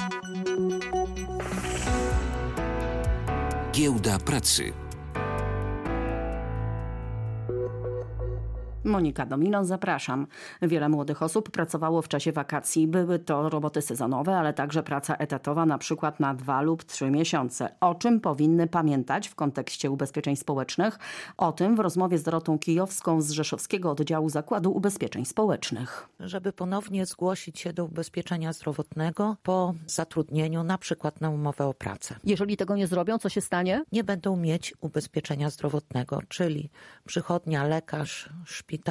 Giełda pracy. Monika Domino, zapraszam. Wiele młodych osób pracowało w czasie wakacji. Były to roboty sezonowe, ale także praca etatowa, na przykład na 2 lub 3 miesiące. O czym powinny pamiętać w kontekście ubezpieczeń społecznych? O tym w rozmowie z Dorotą Kijowską z Rzeszowskiego Oddziału Zakładu Ubezpieczeń Społecznych. Żeby ponownie zgłosić się do ubezpieczenia zdrowotnego po zatrudnieniu, na przykład na umowę o pracę. Jeżeli tego nie zrobią, co się stanie? Nie będą mieć ubezpieczenia zdrowotnego, czyli przychodnia, lekarz, szpital,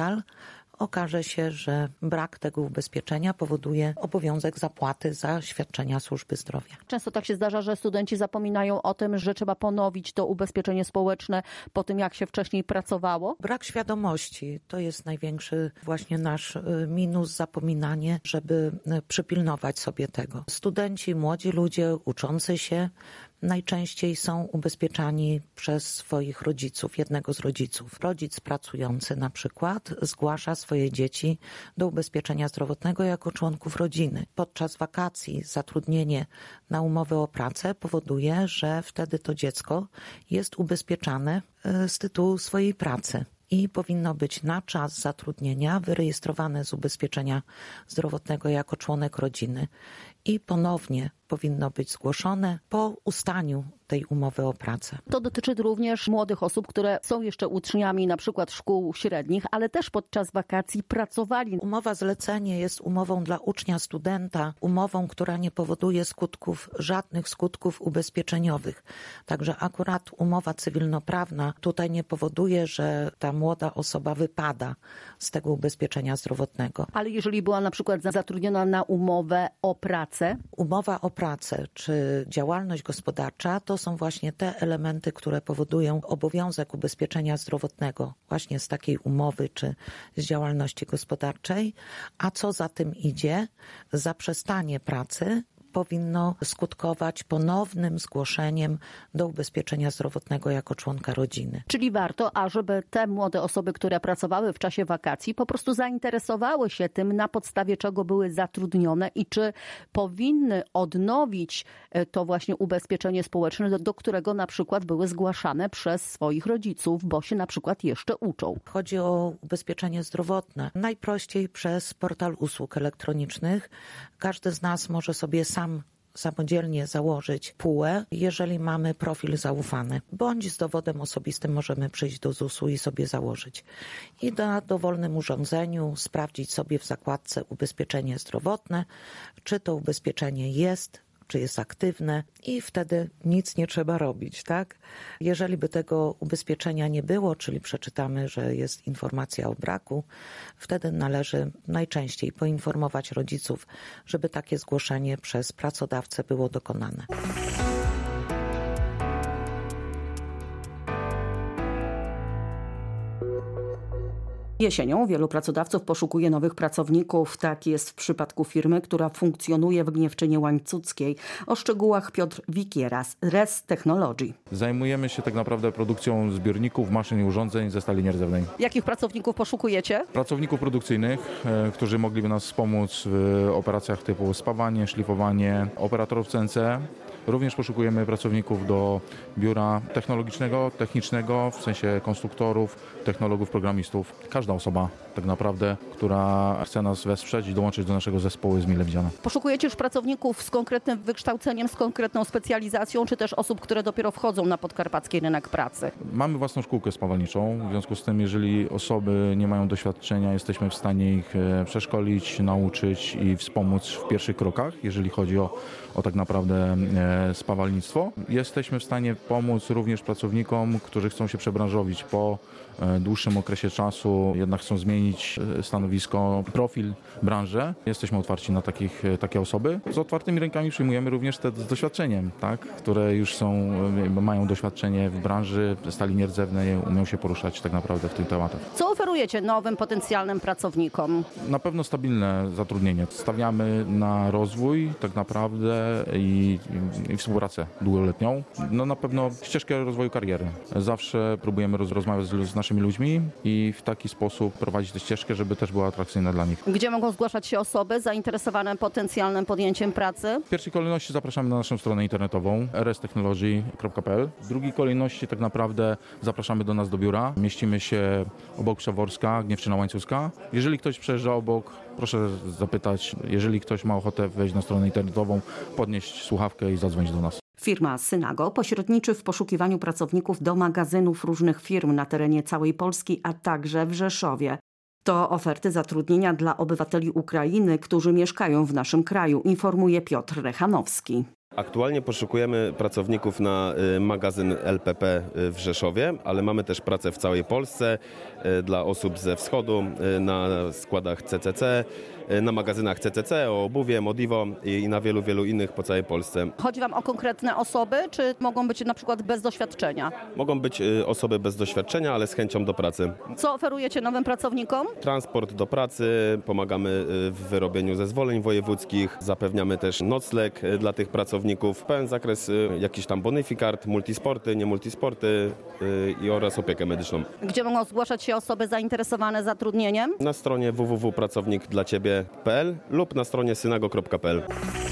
okaże się, że brak tego ubezpieczenia powoduje obowiązek zapłaty za świadczenia służby zdrowia. Często tak się zdarza, że studenci zapominają o tym, że trzeba ponowić to ubezpieczenie społeczne po tym, jak się wcześniej pracowało. Brak świadomości to jest największy właśnie nasz minus, zapominanie, żeby przypilnować sobie tego. Studenci, młodzi ludzie, uczący się najczęściej są ubezpieczani przez swoich rodziców, jednego z rodziców. Rodzic pracujący na przykład zgłasza swoje dzieci do ubezpieczenia zdrowotnego jako członków rodziny. Podczas wakacji zatrudnienie na umowę o pracę powoduje, że wtedy to dziecko jest ubezpieczane z tytułu swojej pracy i powinno być na czas zatrudnienia wyrejestrowane z ubezpieczenia zdrowotnego jako członek rodziny i ponownie powinno być zgłoszone po ustaniu tej umowy o pracę. To dotyczy również młodych osób, które są jeszcze uczniami na przykład szkół średnich, ale też podczas wakacji pracowali. Umowa zlecenie jest umową dla ucznia, studenta, umową, która nie powoduje żadnych skutków ubezpieczeniowych. Także akurat umowa cywilnoprawna tutaj nie powoduje, że ta młoda osoba wypada z tego ubezpieczenia zdrowotnego. Ale jeżeli była na przykład zatrudniona na umowę o pracę? Umowa o pracę czy działalność gospodarcza to są właśnie te elementy, które powodują obowiązek ubezpieczenia zdrowotnego właśnie z takiej umowy czy z działalności gospodarczej, a co za tym idzie, zaprzestanie pracy powinno skutkować ponownym zgłoszeniem do ubezpieczenia zdrowotnego jako członka rodziny. Czyli warto, ażeby te młode osoby, które pracowały w czasie wakacji, po prostu zainteresowały się tym, na podstawie czego były zatrudnione i czy powinny odnowić to właśnie ubezpieczenie społeczne, do którego na przykład były zgłaszane przez swoich rodziców, bo się na przykład jeszcze uczą. Chodzi o ubezpieczenie zdrowotne. Najprościej przez portal usług elektronicznych. Każdy z nas może sobie sam samodzielnie założyć PUE, jeżeli mamy profil zaufany, bądź z dowodem osobistym możemy przyjść do ZUS-u i sobie założyć. I na dowolnym urządzeniu sprawdzić sobie w zakładce ubezpieczenie zdrowotne, czy to ubezpieczenie jest, czy jest aktywne i wtedy nic nie trzeba robić, tak? Jeżeli by tego ubezpieczenia nie było, czyli przeczytamy, że jest informacja o braku, wtedy należy najczęściej poinformować rodziców, żeby takie zgłoszenie przez pracodawcę było dokonane. Jesienią wielu pracodawców poszukuje nowych pracowników. Tak jest w przypadku firmy, która funkcjonuje w Gniewczynie Łańcuckiej. O szczegółach Piotr Wikiera z RES Technology. Zajmujemy się tak naprawdę produkcją zbiorników, maszyn i urządzeń ze stali nierdzewnej. Jakich pracowników poszukujecie? Pracowników produkcyjnych, którzy mogliby nas wspomóc w operacjach typu spawanie, szlifowanie, operatorów CNC. Również poszukujemy pracowników do biura technologicznego, technicznego, w sensie konstruktorów, technologów, programistów. Każda osoba tak naprawdę, która chce nas wesprzeć i dołączyć do naszego zespołu, jest mile widziana. Poszukujecie już pracowników z konkretnym wykształceniem, z konkretną specjalizacją, czy też osób, które dopiero wchodzą na podkarpacki rynek pracy? Mamy własną szkółkę spawalniczą, w związku z tym, jeżeli osoby nie mają doświadczenia, jesteśmy w stanie ich przeszkolić, nauczyć i wspomóc w pierwszych krokach, jeżeli chodzi o tak naprawdę spawalnictwo. Jesteśmy w stanie pomóc również pracownikom, którzy chcą się przebranżowić po dłuższym okresie czasu, jednak chcą zmienić stanowisko, profil, branżę. Jesteśmy otwarci na takie osoby. Z otwartymi rękami przyjmujemy również te z doświadczeniem, tak? Które już mają doświadczenie w branży stali nierdzewnej, umieją się poruszać tak naprawdę w tych tematach. Co oferujecie nowym potencjalnym pracownikom? Na pewno stabilne zatrudnienie. Stawiamy na rozwój tak naprawdę i i współpracę długoletnią. No na pewno ścieżkę rozwoju kariery. Zawsze próbujemy rozmawiać z naszymi ludźmi i w taki sposób prowadzić tę ścieżkę, żeby też była atrakcyjna dla nich. Gdzie mogą zgłaszać się osoby zainteresowane potencjalnym podjęciem pracy? W pierwszej kolejności zapraszamy na naszą stronę internetową rstechnology.pl. W drugiej kolejności tak naprawdę zapraszamy do nas do biura. Mieścimy się obok Przeworska, Gniewczyna Łańcuska. Jeżeli ktoś przejeżdża obok, proszę zapytać. Jeżeli ktoś ma ochotę wejść na stronę internetową, podnieść słuchawkę i zadzwonić do nas. Firma Synago pośredniczy w poszukiwaniu pracowników do magazynów różnych firm na terenie całej Polski, a także w Rzeszowie. To oferty zatrudnienia dla obywateli Ukrainy, którzy mieszkają w naszym kraju, informuje Piotr Rechanowski. Aktualnie poszukujemy pracowników na magazyn LPP w Rzeszowie, ale mamy też pracę w całej Polsce dla osób ze wschodu, na składach CCC, na magazynach CCC, o obuwie, Modivo i na wielu innych po całej Polsce. Chodzi Wam o konkretne osoby, czy mogą być na przykład bez doświadczenia? Mogą być osoby bez doświadczenia, ale z chęcią do pracy. Co oferujecie nowym pracownikom? Transport do pracy, pomagamy w wyrobieniu zezwoleń wojewódzkich, zapewniamy też nocleg dla tych pracowników, pełen zakres jakichś tam bonifikat, multisporty, nie multisporty oraz opiekę medyczną. Gdzie mogą zgłaszać się osoby zainteresowane zatrudnieniem? Na stronie www.pracownikdlaciebie.pl lub na stronie synago.pl.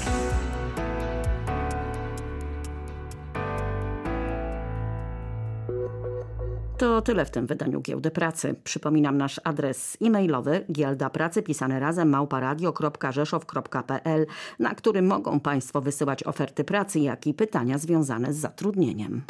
To tyle w tym wydaniu Giełdy Pracy. Przypominam nasz adres e-mailowy giełdapracy pisane razem @radio.rzeszow.pl, na którym mogą Państwo wysyłać oferty pracy, jak i pytania związane z zatrudnieniem.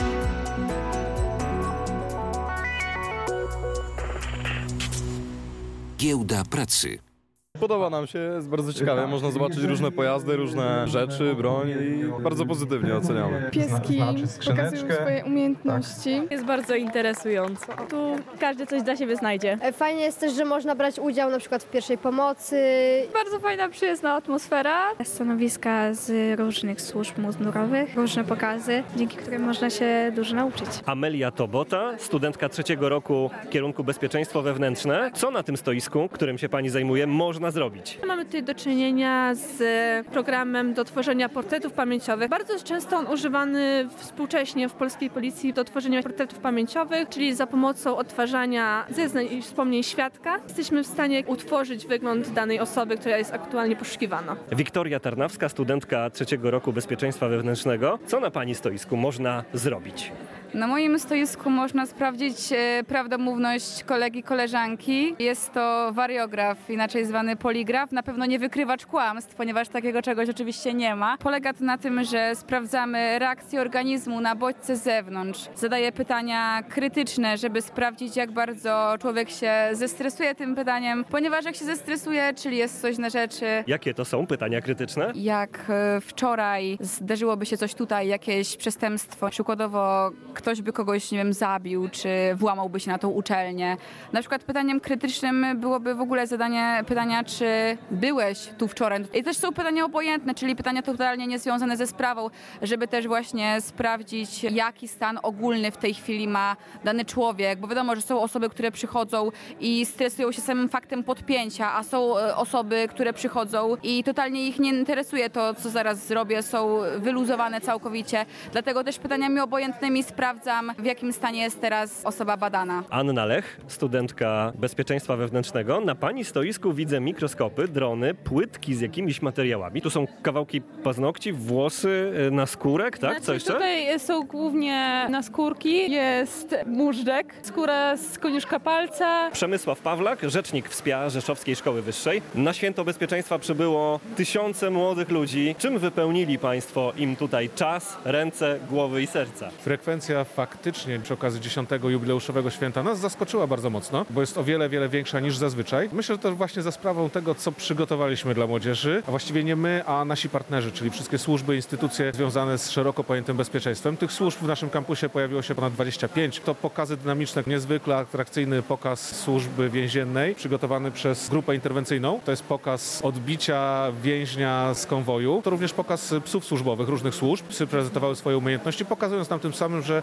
Giełda Pracy. Podoba nam się, jest bardzo ciekawe. Można zobaczyć różne pojazdy, różne rzeczy, broń i bardzo pozytywnie oceniamy. Pieski pokazują swoje umiejętności. Jest bardzo interesująco. Tu każdy coś dla siebie znajdzie. Fajnie jest też, że można brać udział na przykład w pierwszej pomocy. Bardzo fajna, przyjazna atmosfera. Stanowiska z różnych służb mundurowych, różne pokazy, dzięki którym można się dużo nauczyć. Amelia Tobota, studentka 3. roku kierunku bezpieczeństwo wewnętrzne. Co na tym stoisku, którym się pani zajmuje, można zrobić? Mamy tutaj do czynienia z programem do tworzenia portretów pamięciowych. Bardzo często on używany współcześnie w polskiej policji do tworzenia portretów pamięciowych, czyli za pomocą odtwarzania zeznań i wspomnień świadka jesteśmy w stanie utworzyć wygląd danej osoby, która jest aktualnie poszukiwana. Wiktoria Tarnawska, studentka 3. roku bezpieczeństwa wewnętrznego. Co na pani stoisku można zrobić? Na moim stoisku można sprawdzić prawdomówność kolegi, koleżanki. Jest to wariograf, inaczej zwany poligraf. Na pewno nie wykrywacz kłamstw, ponieważ takiego czegoś oczywiście nie ma. Polega to na tym, że sprawdzamy reakcję organizmu na bodźce z zewnątrz. Zadaję pytania krytyczne, żeby sprawdzić, jak bardzo człowiek się zestresuje tym pytaniem, ponieważ jak się zestresuje, czyli jest coś na rzeczy. Jakie to są pytania krytyczne? Jak wczoraj zdarzyłoby się coś tutaj, jakieś przestępstwo, przykładowo ktoś by kogoś, nie wiem, zabił, czy włamałby się na tą uczelnię. Na przykład pytaniem krytycznym byłoby w ogóle zadanie pytania, czy byłeś tu wczoraj. I też są pytania obojętne, czyli pytania totalnie niezwiązane ze sprawą, żeby też właśnie sprawdzić, jaki stan ogólny w tej chwili ma dany człowiek, bo wiadomo, że są osoby, które przychodzą i stresują się samym faktem podpięcia, a są osoby, które przychodzą i totalnie ich nie interesuje to, co zaraz zrobię, są wyluzowane całkowicie. Dlatego też pytaniami obojętnymi sprawdzam, w jakim stanie jest teraz osoba badana. Anna Lech, studentka bezpieczeństwa wewnętrznego. Na pani stoisku widzę mikroskopy, drony, płytki z jakimiś materiałami. Tu są kawałki paznokci, włosy, naskórek, tak? Co jeszcze? Tutaj są głównie naskórki, jest móżdżek, skóra z koniuszka palca. Przemysław Pawlak, rzecznik WSPIA Rzeszowskiej Szkoły Wyższej. Na Święto Bezpieczeństwa przybyło tysiące młodych ludzi. Czym wypełnili państwo im tutaj czas, ręce, głowy i serca? Frekwencja faktycznie przy okazji 10. jubileuszowego święta nas zaskoczyła bardzo mocno, bo jest o wiele większa niż zazwyczaj. Myślę, że to właśnie za sprawą tego, co przygotowaliśmy dla młodzieży, a właściwie nie my, a nasi partnerzy, czyli wszystkie służby, instytucje związane z szeroko pojętym bezpieczeństwem. Tych służb w naszym kampusie pojawiło się ponad 25. To pokazy dynamiczne, niezwykle atrakcyjny pokaz służby więziennej, przygotowany przez grupę interwencyjną. To jest pokaz odbicia więźnia z konwoju. To również pokaz psów służbowych różnych służb. Psy prezentowały swoje umiejętności, pokazując nam tym samym, że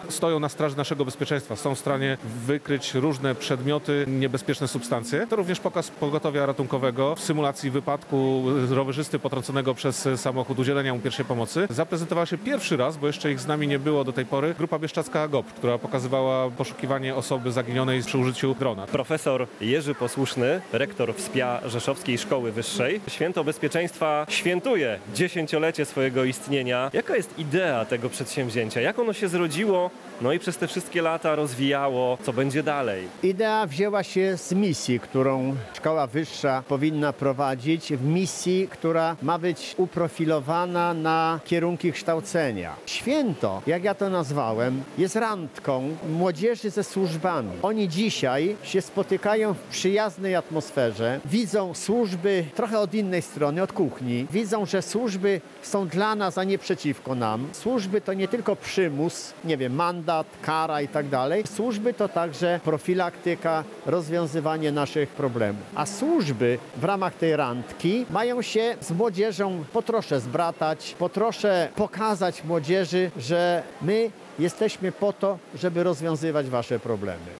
stoją na straży naszego bezpieczeństwa. Są w stanie wykryć różne przedmioty, niebezpieczne substancje. To również pokaz pogotowia ratunkowego w symulacji wypadku rowerzysty potrąconego przez samochód, udzielenia mu pierwszej pomocy. Zaprezentowała się pierwszy raz, bo jeszcze ich z nami nie było do tej pory, grupa bieszczacka GOPR, która pokazywała poszukiwanie osoby zaginionej przy użyciu drona. Profesor Jerzy Posłuszny, rektor WSPIA Rzeszowskiej Szkoły Wyższej. Święto Bezpieczeństwa świętuje 10-lecie swojego istnienia. Jaka jest idea tego przedsięwzięcia? Jak ono się zrodziło? No i przez te wszystkie lata rozwijało. Co będzie dalej? Idea wzięła się z misji, którą Szkoła Wyższa powinna prowadzić. W misji, która ma być uprofilowana na kierunki kształcenia. Święto, jak ja to nazwałem, jest randką młodzieży ze służbami. Oni dzisiaj się spotykają w przyjaznej atmosferze, widzą służby trochę od innej strony, od kuchni. Widzą, że służby są dla nas, a nie przeciwko nam. Służby to nie tylko przymus, nie wiem, mandat, kara i tak dalej. Służby to także profilaktyka, rozwiązywanie naszych problemów. A służby w ramach tej randki mają się z młodzieżą po trosze zbratać, po trosze pokazać młodzieży, że my jesteśmy po to, żeby rozwiązywać wasze problemy.